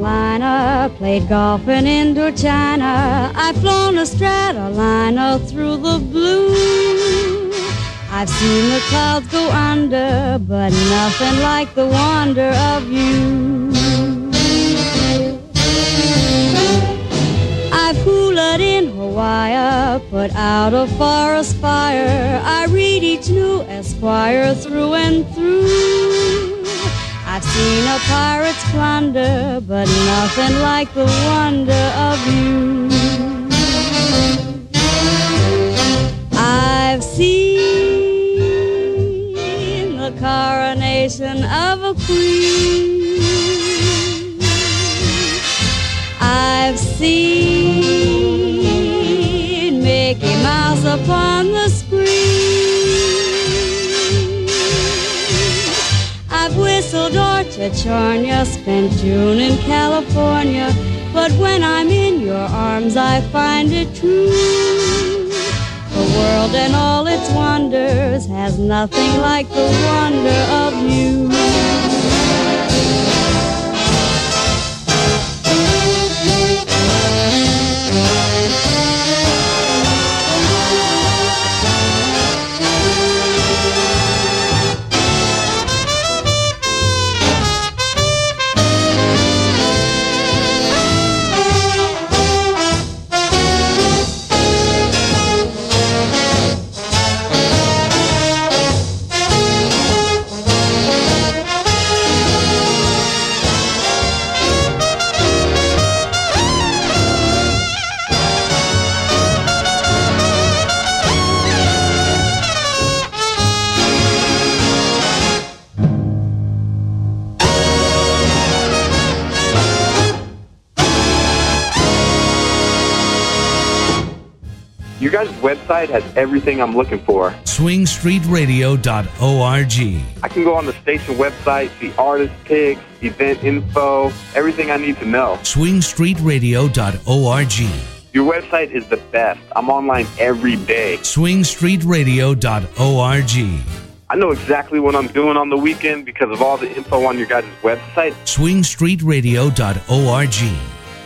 liner, played golf in Indochina. I've flown a Stratoliner through the blue. I've seen the clouds go under, but nothing like the wonder of you. I've hulaed in Hawaii, put out a forest fire. I read each new Esquire through and through. I've seen a pirate's plunder, but nothing like the wonder of you. I've seen the coronation of a queen. I've seen Mickey Mouse upon the screen. I've whistled Orchard, spent June in California, but when I'm in your arms I find it true. The world and all its wonders has nothing like the wonder of you. Your guys' website has everything I'm looking for. swingstreetradio.org. I can go on the station website, see artist picks, event info, everything I need to know. swingstreetradio.org. Your website is the best. I'm online every day. swingstreetradio.org. I know exactly what I'm doing on the weekend because of all the info on your guys' website. swingstreetradio.org.